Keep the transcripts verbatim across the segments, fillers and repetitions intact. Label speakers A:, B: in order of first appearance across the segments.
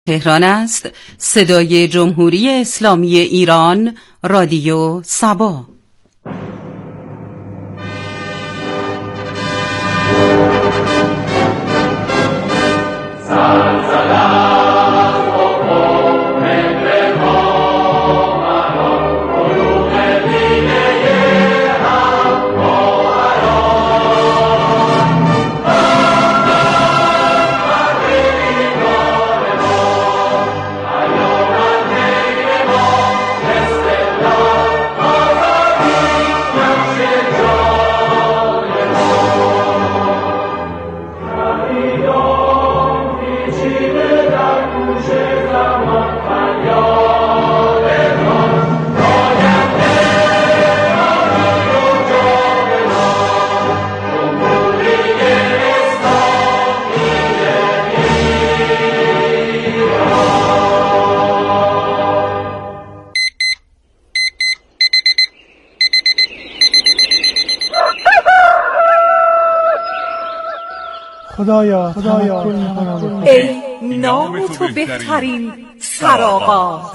A: تهران است. صدای جمهوری اسلامی ایران، رادیو سبا.
B: خدایا خدایا
C: ای نام تو بهترین سرآغاز.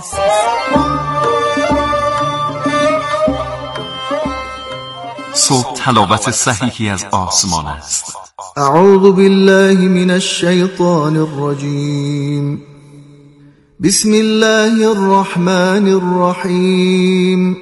D: صبح تلاوت صحیحی از آسمان است.
E: اعوذ بالله من الشیطان الرجیم. بسم الله الرحمن الرحیم.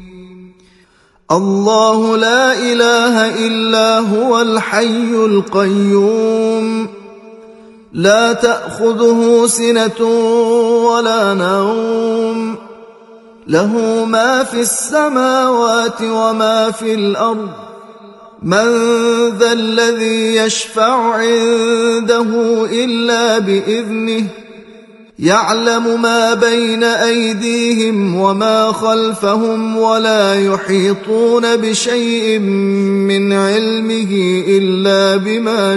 E: الله لا إله إلا هو الحي القيوم لا تأخذه سنة ولا نوم له ما في السماوات وما في الأرض من ذا الذي يشفع عنده إلا بإذنه يعلم ما بين أيديهم وما خلفهم ولا يحيطون بشيء من علمه إلا بما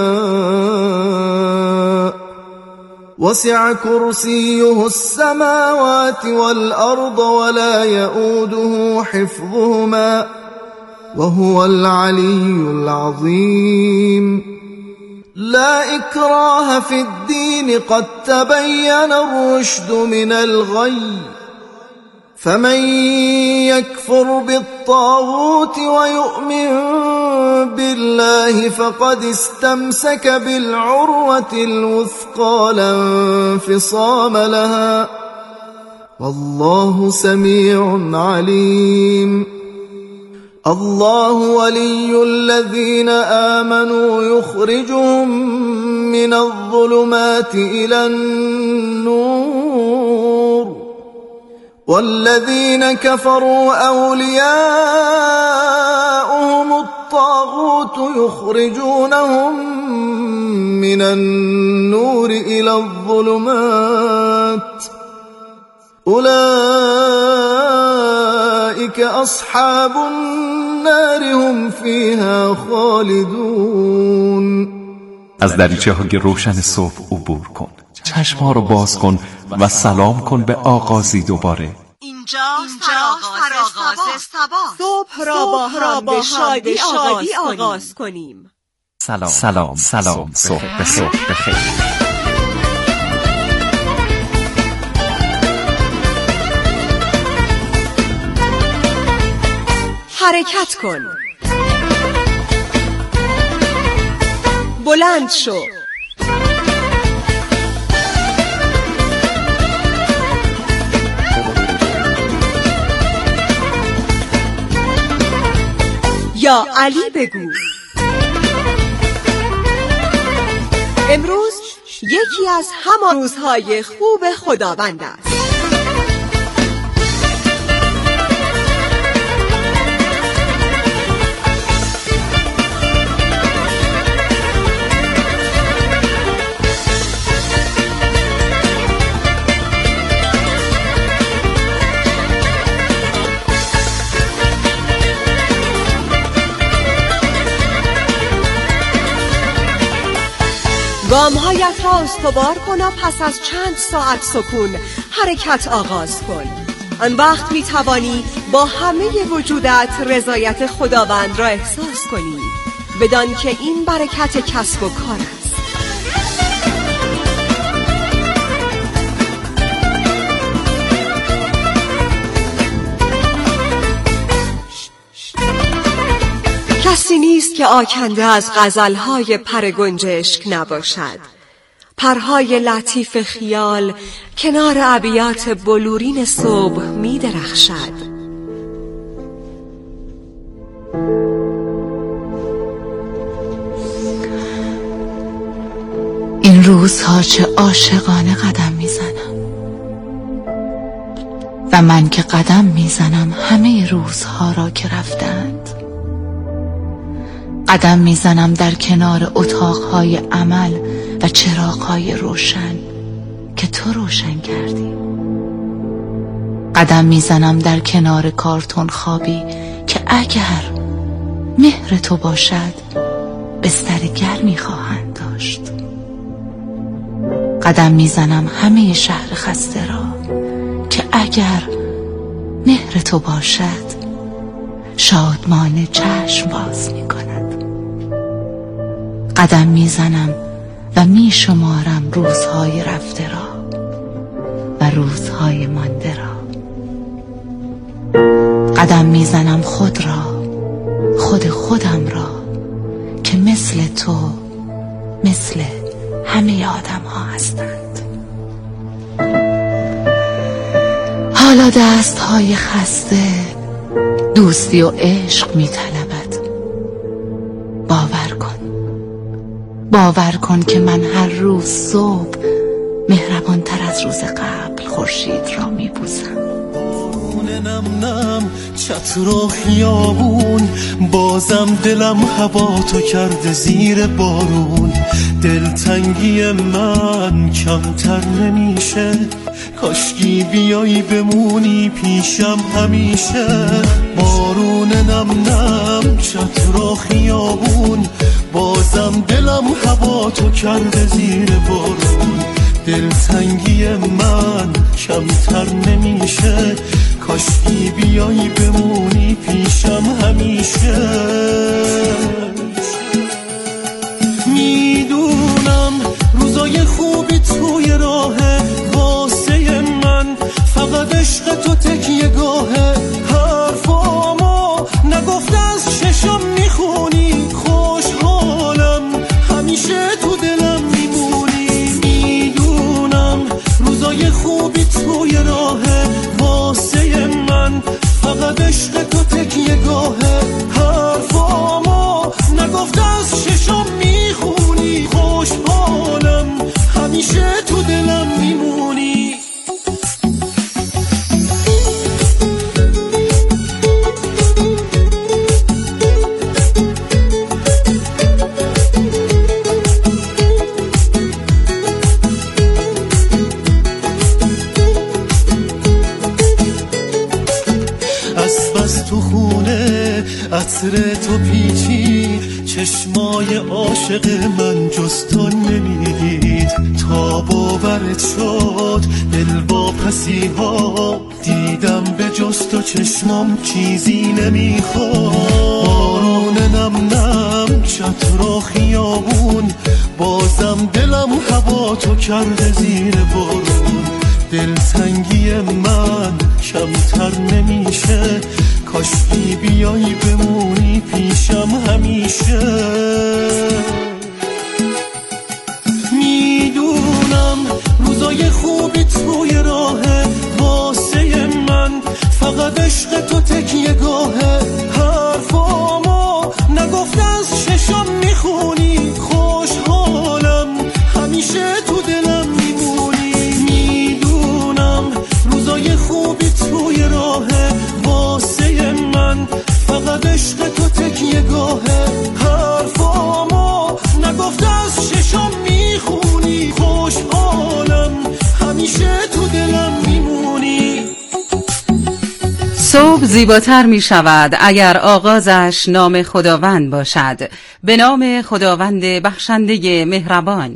E: شاء وسع كرسيه السماوات والأرض ولا يؤوده حفظهما وهو العلي العظيم. لا إكراه في الدين قد تبين الرشد من الغي فمن يكفر بالطاغوت ويؤمن بالله فقد استمسك بالعروة الوثقى لا انفصام لها والله سميع عليم. الله ولي الذين آمنوا يخرجهم من الظلمات إلى النور والذين كفروا أولياؤهم الطاغوت يخرجونهم من النور إلى الظلمات أولئك أصحاب النار هم فيها خالدون.
D: از دریچه های روشن صبح عبور کن، چشم ها رو باز کن و سلام کن به آغازی دوباره.
C: اینجا سرآغاز سبا. صبح را با هم به شادی آغاز کنیم.
D: سلام سلام سلام، صبح به صبح بخیر.
C: حرکت کن، بلند شو، یا علی بگو. امروز یکی از همان روزهای خوب خداوند است. گام‌هایت را استوار کن و پس از چند ساعت سکون حرکت آغاز کن. آن وقت می توانی با همه وجودت رضایت خداوند را احساس کنی، بدان که این برکت کسب و کار است. که آکنده از غزلهای پر گنجشک نباشد. پرهای لطیف خیال کنار ابیات بلورین صبح می درخشد.
B: این روزها چه عاشقانه قدم میزنم و من که قدم میزنم همه روزها را که رفتند. قدم میزنم در کنار اتاقهای عمل و چراغهای روشن که تو روشن کردی. قدم میزنم در کنار کارتون خوابی که اگر مهر تو باشد بستر گرمی خواهند داشت. قدم میزنم همه شهر خسته را که اگر مهر تو باشد شادمانه چشم باز میکند. قدم میزنم و میشمارم روزهای رفته را و روزهای مانده را. قدم میزنم خود را، خود خودم را که مثل تو، مثل همه آدم ها هستند. حالا دست های خسته دوستی و عشق می طلبد. باور کن، باور کن که من هر روز صبح مهربان تر از روز قبل خورشید را می بوسم.
F: نم نم چتر و خیابون بازم دلم هوا تو کرده زیر بارون. دلتنگی من کمتر نمیشه، کاشکی بیایی بمونی پیشم همیشه. بارون نم نم چتر و خیابون بازم دلم هوا تو کرده زیر بارون. دلتنگی من کمتر نمیشه، کاشکی بیایی بمونی پیشم همیشه. میدونم روزای خوبی توی راهه واسه من، فقط عشق تو تکیه گاهه. حرفامو نگفته از چشم میخونی، خوشحالم همیشه تو دلم میمونی. میدونم روزای خوبی توی راهه واسه من، فقط عشق تو تکیه گاهه. حرفامو نگفته از چشم میخونی، خوشحالم همیشه تو دلم میمونی. تو خونه عطر تو پیچی، چشمای عاشق من جز تو نمیدید. تا باورت شد دل با پسی ها، دیدم به جز تو چشمام چیزی نمیخواد. بارون نم نم چتر و خیابون بازم دلم هوا تو کرده زیر بارون. دلتنگی من کمتر نمیشه، کاشکی بیایی بمونی پیشم همیشه. میدونم روزای خوبی توی راهه واسه من، فقط عشق تو تکیه گاهه. حرفامو نگفته از چشم میخونی، خوشحالم همیشه تو دلم میمونی. میدونم روزای خوبی توی راهه واسه من، فقط عشق تو تکیه گاهه. حرفامو نگفته از چشم میخونی، خوشحالم همیشه تو دلم میمونی.
A: صبح زیباتر می شود اگر آغازش نام خداوند باشد. به نام خداوند بخشنده مهربان.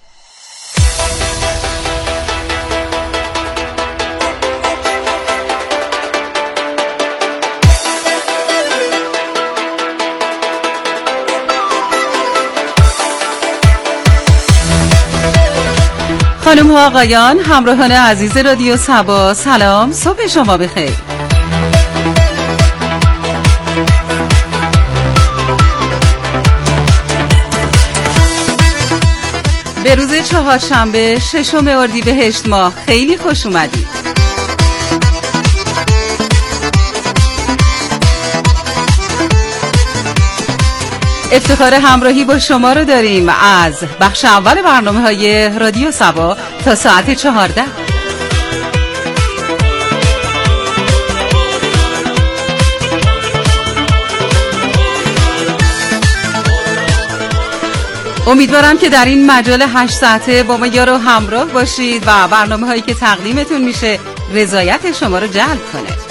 A: خانم ها آقایان، همراهان عزیز رادیو صبا، سلام، صبح شما بخیر. به روز چهارشنبه ششم اردیبهشت ماه خیلی خوش اومدید. افتخار همراهی با شما رو داریم از بخش اول برنامه‌های رادیو سبا تا ساعت چهارده. امیدوارم که در این مجال هشت ساعته با ما یارو همراه باشید و برنامه هایی که تقدیمتون میشه رضایت شما رو جلب کنه.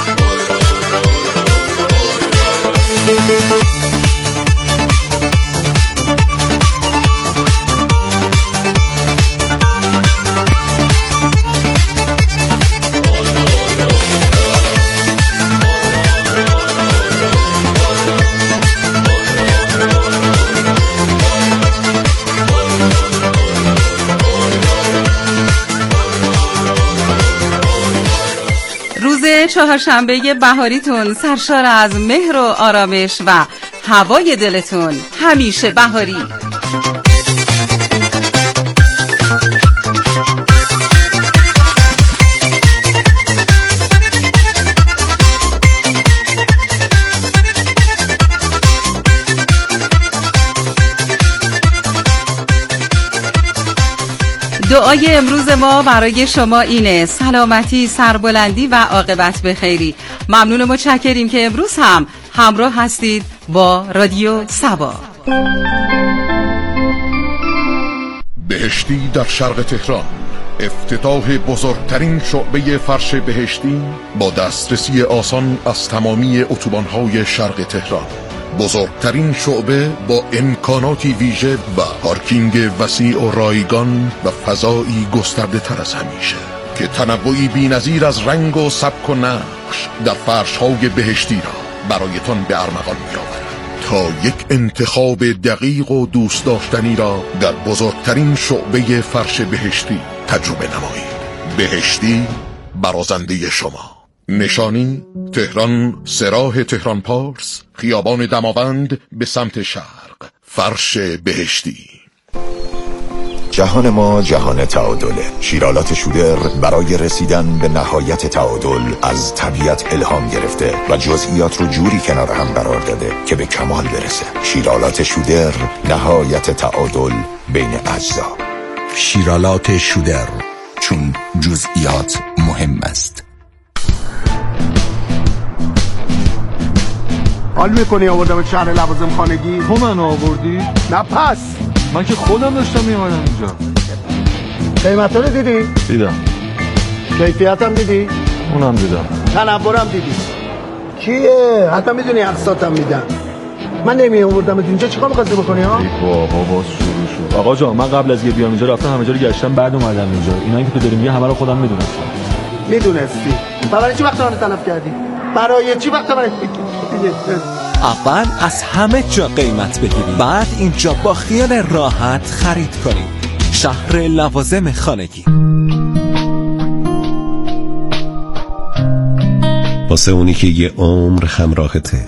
A: چهارشنبه بهاریتون سرشار از مهر و آرامش و هوای دلتون همیشه بهاری. دعای امروز ما برای شما اینه: سلامتی، سربلندی و عاقبت به خیری. ممنون و متشکریم که امروز هم همراه هستید با رادیو سبا.
G: بهشتی در شرق تهران، افتتاح بزرگترین شعبه فرش بهشتی با دسترسی آسان از تمامی اتوبان‌های شرق تهران. بزرگترین شعبه با امکاناتی ویژه و پارکینگ وسیع و رایگان و فضایی گسترده تر از همیشه که تنوعی بی‌نظیر از رنگ و سبک و نقش در فرش‌های بهشتی را برایتان به ارمغان می‌آورد تا یک انتخاب دقیق و دوست داشتنی را در بزرگترین شعبه فرش بهشتی تجربه نمایید. بهشتی برازنده شما. نشانی: تهران، سراح تهران پارس، خیابان دماوند به سمت شرق. فرش بهشتی.
H: جهان ما جهان تعادله. شیرالات شودر برای رسیدن به نهایت تعادل از طبیعت الهام گرفته و جزئیات رو جوری کنار هم قرار داده که به کمال برسه. شیرالات شودر، نهایت تعادل بین اجزا.
I: شیرالات شودر، چون جزئیات مهم است.
J: حال میکنی آوردم شهر لوازم خانگی؟
K: تو من آوردی؟
J: نه پس
K: من که خودم داشتم میامدم اینجا.
J: قیمت رو دیدی؟
K: دیدم.
J: کیفیت هم دیدی؟
K: اونم دیدم.
J: تنورم دیدی؟ کیه؟ حتی میدونی اقساطم میدن. من نمی آوردم اینجا، چیکار می‌خواستی بکنی ها؟
K: ای بابا باز شروع شد. آقا جان من قبل از که بیام اینجا رفتم همه جا رو گشتم، بعد اومدم اینجا. اینایی که تو داری میگه همه رو خودم میدونم.
J: میدونستی؟ برای چی وقت من تلف کردی؟ برای چی وقت من
L: اول از همه جا قیمت بگیرید، بعد اینجا با خیال راحت خرید کنید. شهر لوازم خانگی.
M: واسه اونی که یه عمر همراهته،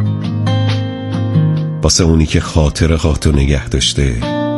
M: واسه اونی که خاطر خاطر نگه داشته،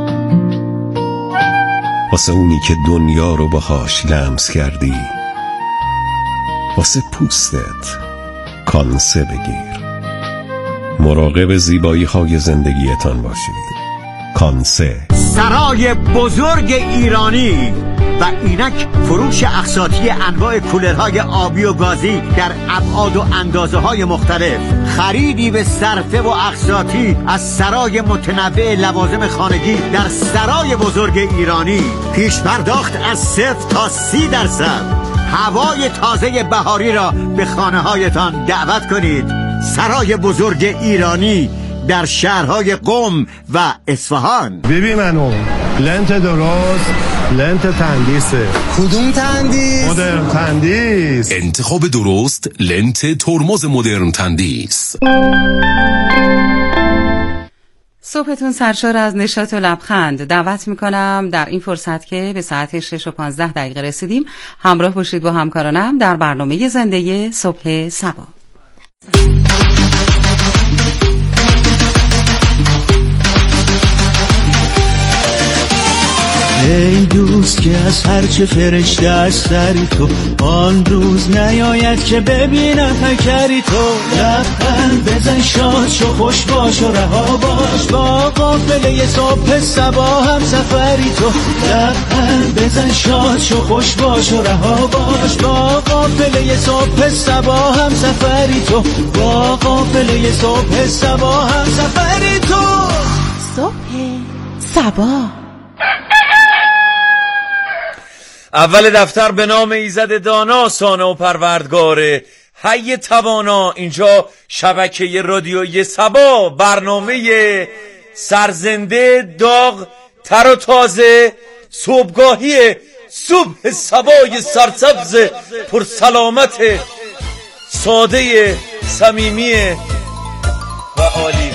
M: واسه اونی که دنیا رو باهاش لمس کردی، واسه پوستت کانسه بگیر. مراقب زیبایی های زندگیتان باشید. کانسه.
N: سرای بزرگ ایرانی و اینک فروش اقساطی انواع کولرهای آبی و گازی در ابعاد و اندازه های مختلف. خریدی به صرفه و اقساطی از سرای متنوع لوازم خانگی در سرای بزرگ ایرانی. پیش پرداخت از صفر تا سی درصد. هوای تازه بهاری را به خانه هایتان دعوت کنید. سرای بزرگ ایرانی در شهرهای قم و اصفهان.
J: ببین منو لنت درست، لنت تندیسه.
I: کدوم تندیس؟
J: مدرن تندیس.
I: انتخاب درست، لنت ترمز مدرن تندیس.
A: صبحتون سرشار از نشاط و لبخند. دعوت میکنم در این فرصت که به ساعت شش و پانزده دقیقه رسیدیم همراه باشید با همکارانم در برنامه زنده صبح سبا.
F: ای دوست که از هرچه فرشته از سری تو، آن روز نیاید که ببینم پیکری تو. لبخند بزن شاد شو خوش باش و رها باش، با قافله صبح صبا هم سفری تو. لبخند بزن شاد شو خوش باش و رها باش، با قافله صبح صبا هم سفری تو. با قافله صبح صبا هم سفری تو.
B: صبح صبا.
O: اول دفتر به نام ایزد دانا، سانه و پروردگاره حی توانا. اینجا شبکه رادیویی صبا، برنامه سرزنده، داغ، تر و تازه، صبحگاهی صبح صبای سرسبز پرسلامت، ساده صمیمی و عالی.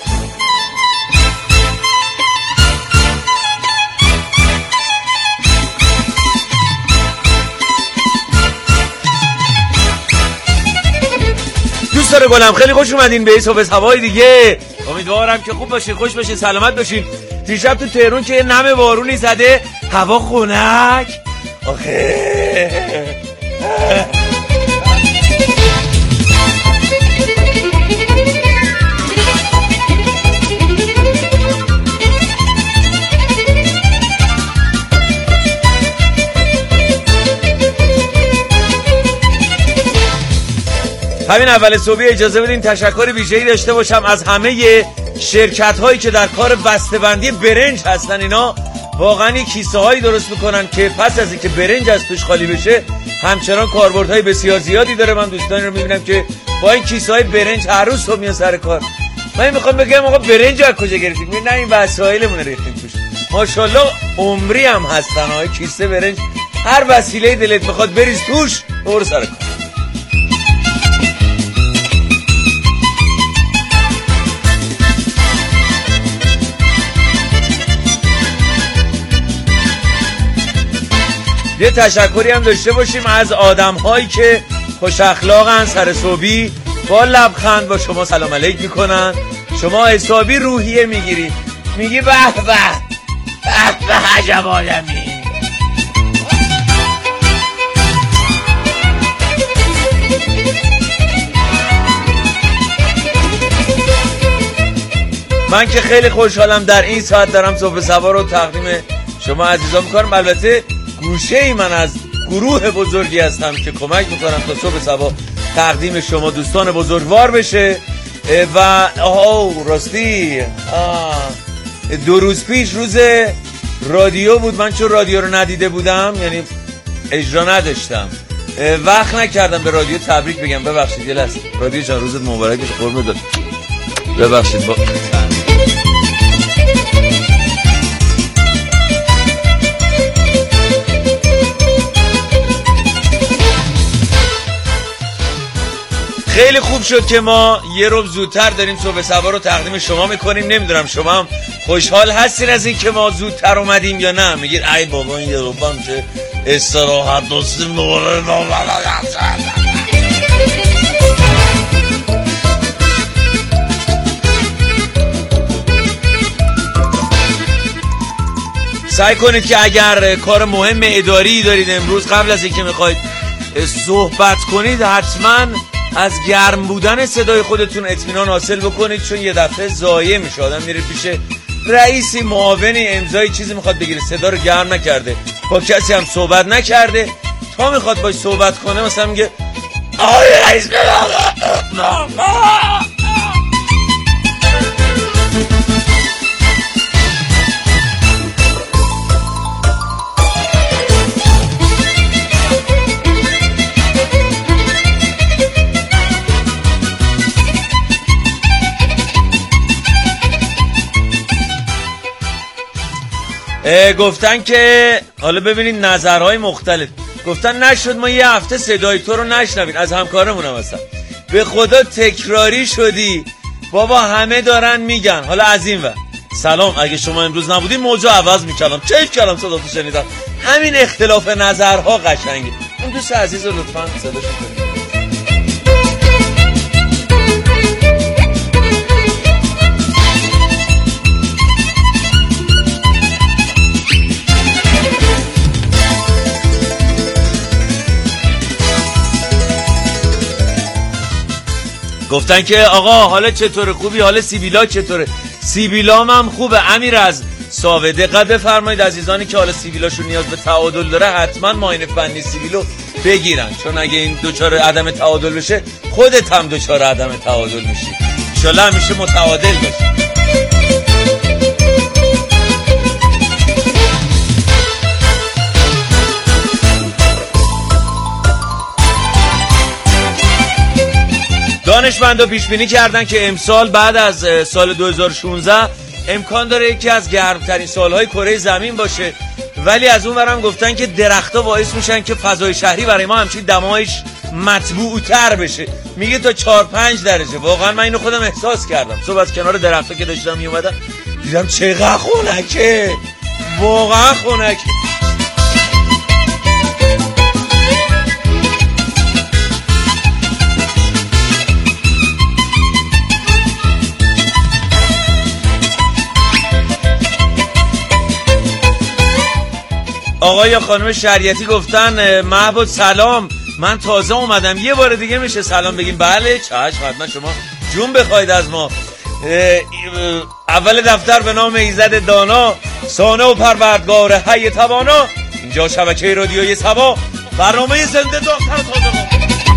O: دوستان گلم خیلی خوش اومدین به صبح صبای دیگه. امیدوارم که خوب باشین، خوش باشین، سلامت باشین. دیشب تو تهران که نم بارونی زده، هوا خنک. آخه همین اول صبحی اجازه بدین تشکر ویژه‌ای داشته باشم از همه شرکت هایی که در کار بسته‌بندی برنج هستن. اینا واقعا کیسه هایی درست میکنن که پس از اینکه برنج از توش خالی بشه همچنان کاربردهای بسیار زیادی داره. من دوستانی رو میبینم که با این کیسه های برنج هر روز صبح میان سر کار. من میخوام بگم آقا برنج از کجا گرفتید؟ میگن نه این وسایلمون ریختیم توش. ماشاءالله عمری هم هستن های کیسه برنج، هر وسیله دلت میخواد بریز توش برو سر کار. یه تشکری هم داشته باشیم از آدم هایی که خوش اخلاقن، سر صبحی با لبخند با شما سلام علیک میکنن، شما حسابی روحیه میگیری، میگی به به به به عجب آدمی. من که خیلی خوشحالم در این ساعت دارم صبح صبا رو تقدیم شما عزیزان میکنم. البته گوشه ای من از گروه بزرگی هستم که کمک میکنم تا صبح صبا تقدیم شما دوستان بزرگوار بشه. و آه راستی آه دو روز پیش روز رادیو بود، من چون رادیو رو ندیده بودم، یعنی اجرا نداشتم، وقت نکردم به رادیو تبریک بگم. ببخشید یه لحظه رادیو جان روزت مبارک بشه، قربونت برم. ببخشید با خیلی خوب شد که ما یه روز زودتر داریم صبح صبا رو تقدیم شما میکنیم. نمیدونم شما هم خوشحال هستین از این که ما زودتر اومدیم یا نه؟ میگید ای بابا این یه روبا هم که استراحت دستیم دوباره سعی کنید که اگر کار مهم اداری دارید امروز، قبل از اینکه میخواید صحبت کنید، حتما از گرم بودن صدای خودتون اطمینان حاصل بکنید، چون یه دفعه ضایع میشه. آدم میره پیش رئیسی، معاونی، امضای چیزی میخواد بگیره، صدا رو گرم نکرده، با کسی هم صحبت نکرده، تا میخواد باش صحبت کنه مثلا میگه آقای رئیس گفتن که حالا ببینید نظرهای مختلف. گفتن نشد ما یه هفته صدای تو رو نشنویم، از همکارمون هم هستن. به خدا تکراری شدی بابا، همه دارن میگن. حالا از این ور سلام، اگه شما امروز نبودین موضوع عوض میکردم، چه کلام صدا تو شنیدم. همین اختلاف نظرها قشنگه. اون دوست عزیز رو لطفاً صداش کنید. گفتن که آقا حالا چطوره، خوبی؟ حالا سیبیلا چطوره؟ سیبیلام هم خوبه. امیر از ساوه دقت بفرمایید عزیزانی که حالا سیبیلاشون نیاز به تعادل داره حتما معاینه فنی سیبیلو بگیرن، چون اگه این دوچار عدم تعادل بشه خودت هم دوچار عدم تعادل میشی. ان شاءالله همیشه متعادل باشی. دانشمندا پیش بینی کردن که امسال بعد از سال دو هزار و شانزده امکان داره یکی از گرمترین سالهای کره زمین باشه، ولی از اون ورم گفتن که درخت‌ها باعث میشن که فضای شهری برای ما همچین دمایش مطبوع‌تر بشه. میگه تا چهار پنج درجه. واقعا من اینو خودم احساس کردم. صبح از کنار درخت‌ها که داشتم میومدم دیدم چقدر خنکه، واقعا خنکه. آقا یا خانم شریعتی گفتن محبوب سلام، من تازه اومدم، یه بار دیگه میشه سلام بگیم؟ بله چشم، حتما شما جون بخواید از ما. اول دفتر به نام ایزد دانا، سانه و پروردگار حی توانا. اینجا شبکه رادیوی سبا، برنامه زنده دختر تازه ما.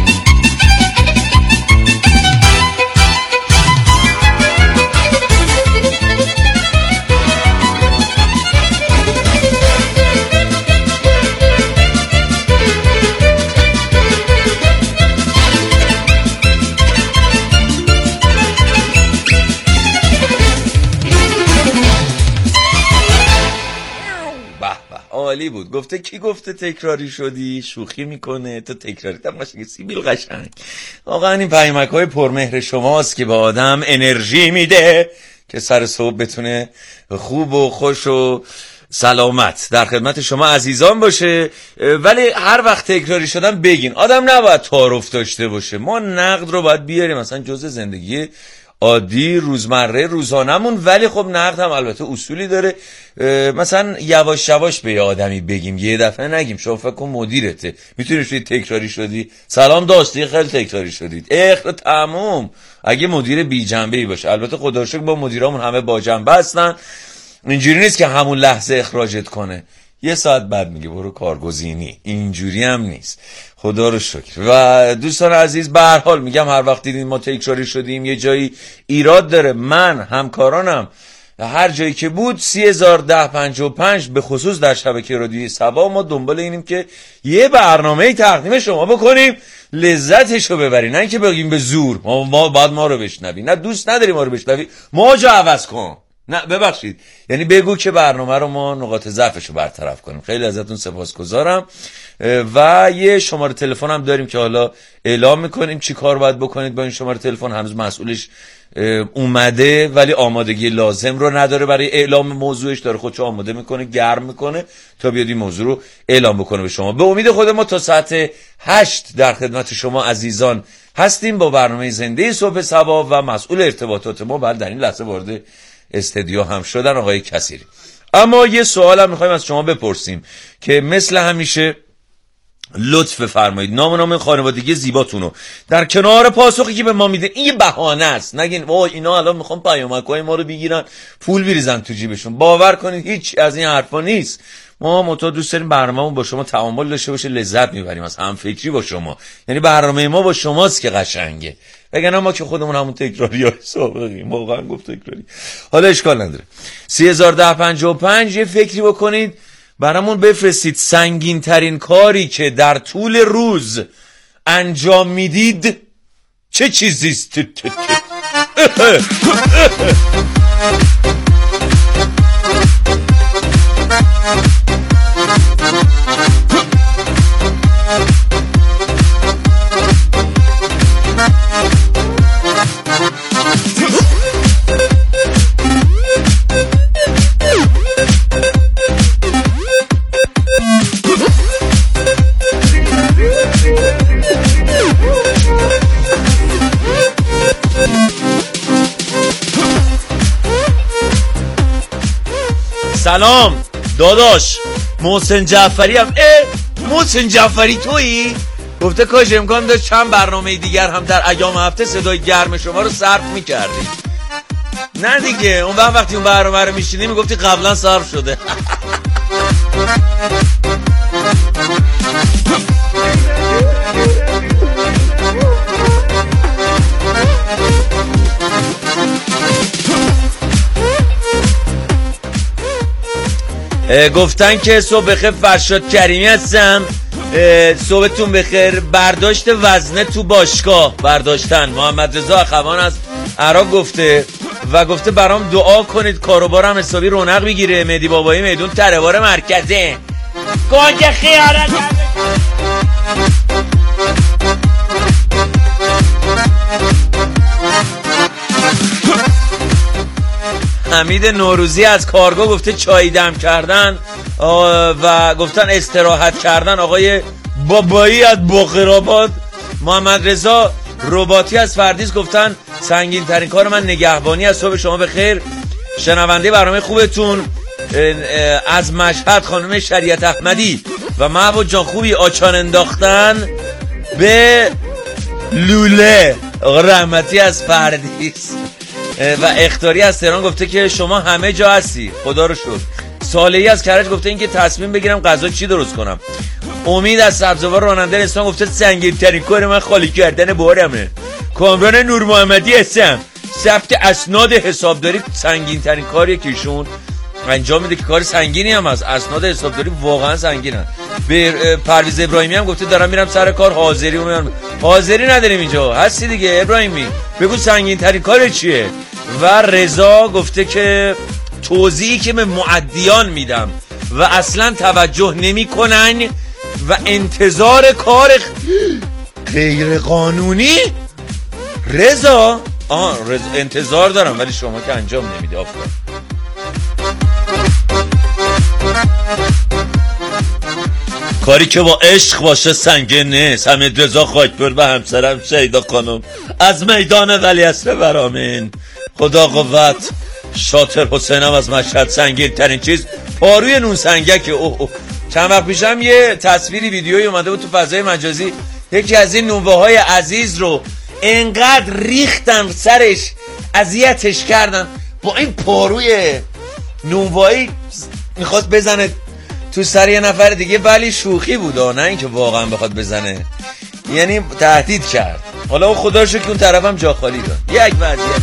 O: عالی بود. گفته کی گفته تکراری شدی؟ شوخی میکنه تو تکراری تم قشنگ سیبیل قشنگ. واقعا این پیامک‌های پرمهر شماست که به آدم انرژی میده که سر صبح بتونه خوب و خوش و سلامت در خدمت شما عزیزان باشه. ولی هر وقت تکراری شدن بگین، آدم نباید تعارف داشته باشه. ما نقد رو باید بیاریم مثلا جزء زندگی عادی روزمره روزانمون، ولی خب نقد هم البته اصولی داره. مثلا یواش یواش به یه آدمی بگیم، یه دفعه نگیم. شما فکر کن مدیرته، میتونی شدی تکراری شدی، سلام داشتی خیلی تکراری شدید، اخ تموم. اگه مدیر بی جنبه ای باشه، البته خدا رو شکر با مدیرامون همه با جنبه هستن، اینجوری نیست که همون لحظه اخراجت کنه، یه ساعت بعد میگه برو کارگزینی. اینجوری هم نیست، خدا رو شکر. و دوستان عزیز به هر حال میگم هر وقت دیدین ما تکراری شدیم یه جایی ایراد داره، من همکارانم هر جایی که بود سی هزار ده پنجاه و پنج به خصوص در شبکه رادیوی سبا ما دنبال اینیم که یه برنامه تقدیم شما بکنیم لذتشو ببرین، نه اینکه بگیم به زور ما, ما بعد ما رو بشنوی. نه دوست نداری ما رو بشنوی، ما جا عوض کن. نه ببخشید، یعنی بگو که برنامه رو ما نقاط ضعفش رو برطرف کنیم. خیلی ازتون سپاسگزارم. و یه شماره تلفن هم داریم که حالا اعلام میکنیم چی کار باید بکنید با این شماره تلفن. هنوز مسئولش اومده ولی آمادگی لازم رو نداره برای اعلام موضوعش، داره خودشو آماده میکنه، گرم میکنه تا بیاد این موضوع رو اعلام بکنه به شما. به امید خود ما تا ساعت هشت در خدمت شما عزیزان هستیم با برنامه زنده صبح سبا و مسئول ارتباطات ما بعد در این لحظه وارد استودیو هم شدن آقای کثیری. اما یه سوال هم میخوایم از شما بپرسیم که مثل همیشه لطف فرمایید نام و نام خانوادگی زیباتونو در کنار پاسخی که به ما میده. این یه بهانه است، نگین وای اینا الان میخوام پیامک‌های ما رو بگیرن پول بریزن تو جیبشون. باور کنید هیچ از این حرفا نیست. ما متا دوست داریم برنامه‌مون با شما تعامل داشته باشه، لذت میبریم از هم فکری با شما. یعنی برنامه ما با شماست که قشنگه، وگرنه ما که خودمون همون تکراریای سابقیم. واقعا گفت تکراری. حالا اشکال نداره. سی هزار ده پنجاه و پنج یه فکری بکنید برامون بفرستید سنگین ترین کاری که در طول روز انجام میدید چه چیزیست؟ سلام داداش، محسن جعفری هم. اه محسن جعفری تویی؟ گفته کاش امکان داشت چند برنامه دیگر هم در ایام هفته صدای گرم شما رو صرف میکردی. نه دیگه، اون وقت وقتی اون برنامه رو میشینی میگفتی قبلا صرف شده. گفتن که صبح بخیر فرشاد کریمی هستم، صبحتون بخیر. برداشت وزنه تو باشگاه برداشتن محمد رضا اخوان از عراق گفته و گفته برام دعا کنید کاروبارم حسابی رونق بگیره. مهدی بابایی میدون ترهوار مرکزه گنج خیانت. حمید نوروزی از کارگاه گفته چای دم کردن و گفتن استراحت کردن آقای بابایی از بقرآباد. محمد رضا رباطی از فردیس گفتن سنگین ترین کار من نگهبانی از. صبح شما بخیر. شنونده برنامه خوبتون از مشهد خانم شریعت احمدی و محبوب جان خوبی آچان انداختن به لوله. آقا رحمتی از فردیس و اختاری از تهران گفته که شما همه جا هستی خدا رو شکر. صالحی از کرج گفته این که تصمیم بگیرم غذا چی درست کنم. امید از سبزوار راننده رستوران گفته سنگین ترین کار من خالی کردن بارمه. کامران نور محمدی هستم، ثبت اسناد حسابداری سنگین ترین کاریه که ایشون انجام میده که کار سنگینی هم هست. اسناد حسابداری واقعا سنگینه. به پرویز ابراهیمی هم گفته دارم میرم سر کار حاضری میرم. حاضری نداریم اینجا هستی دیگه ابراهیمی، بگو سنگین ترین کار چیه. و رضا گفته که توضیحی که به معدیان میدم و اصلا توجه نمی کنن و انتظار کار غیر قانونی. رضا آه رضا انتظار دارم ولی شما که انجام نمیده. آفرین. کاری که با عشق باشه سنگین نیست. حمید رضا خاکبر و همسرم شیدا خانم از میدان ولیعصر برامین. خدا قوت. شاطر حسینم از مشهد سنگین ترین چیز پاروی نون سنگک. اوه اوه. چند وقت پیشم یه تصویری ویدیویی اومده بود تو فضای مجازی، یکی از این نونوه های عزیز رو انقدر ریختن سرش اذیتش کردن با این پاروی نونوایی میخواست بزنه تو سر یه نفر دیگه، ولی شوخی بود نه اینکه واقعا بخواد بزنه، یعنی تهدید کرد. حالا خدا رو شکر که اون طرفم جا خالی داد. یک وضعیت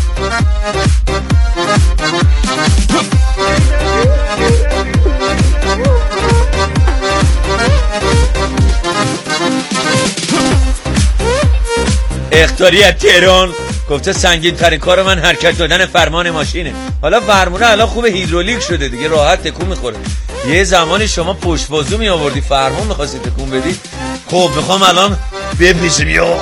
O: اختاری از تهران گفته سنگین ترین کار من حرکت دادن فرمان ماشینه. حالا فرمونه الان خوب هیدرولیک شده دیگه، راحت تکون میخوره. یه زمانی شما پشت بازو می آوردی فرمان میخواستی تکون بدی. خب میخوام الان بپیشم یا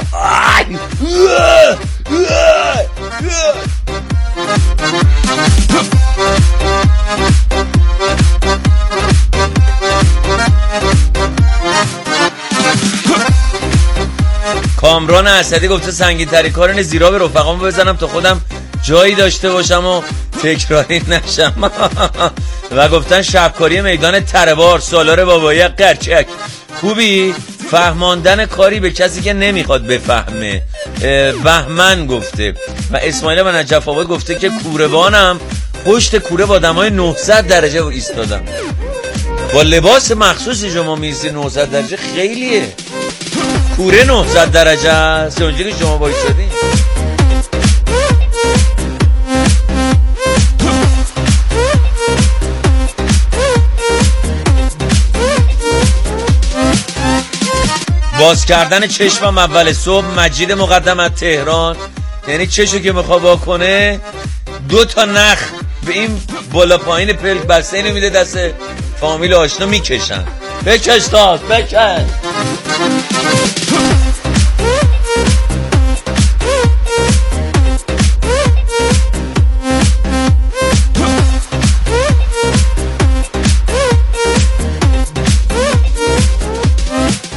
O: کامران اسدی گفته سنگین ترین کار زیرا به رفقامو بزنم تا خودم جایی داشته باشم و تکراری نشم. و گفتن شبکاری میدان ترهوار سالار بابایی قرچک. خوبی فهماندن کاری به کسی که نمیخواد بفهمه. بهمن گفته. و اسماعیل و نجف آباد گفته که کوره‌بانم پشت کوره با دمای نهصد درجه ایستادم. با لباس مخصوصی شما میستی نهصد درجه خیلیه. کوره نهصد درجه است اونجوری شما بایستادی. باز کردن چشمم اول صبح. مجید مقدم از تهران. یعنی چشو که میخواد واکنه دو تا نخ به این بالا پایین پلک بسته اینو میده دست فامیل آشنا میکشن. بکش تاز بکش.